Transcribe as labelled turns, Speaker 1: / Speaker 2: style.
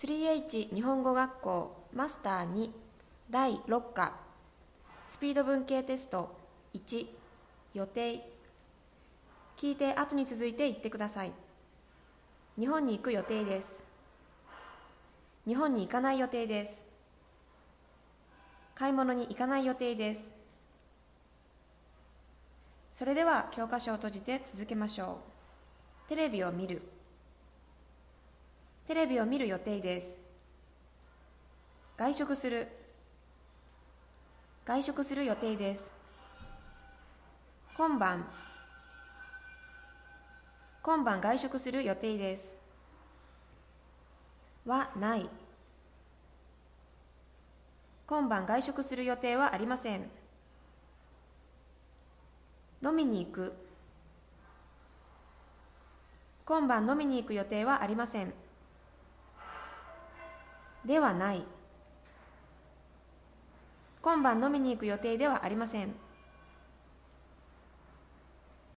Speaker 1: 3H 日本語学校マスター2第6課スピード文系テスト1予定。聞いて後に続いて言ってください。日本に行く予定です。日本に行かない予定です。買い物に行かない予定です。それでは教科書を閉じて続けましょう。テレビを見る。テレビを見る予定です。外食する。外食する予定です。今晩。今晩外食する予定です。はない。今晩外食する予定はありません。飲みに行く。今晩飲みに行く予定はありません。ではない。今晩飲みに行く予定ではありません。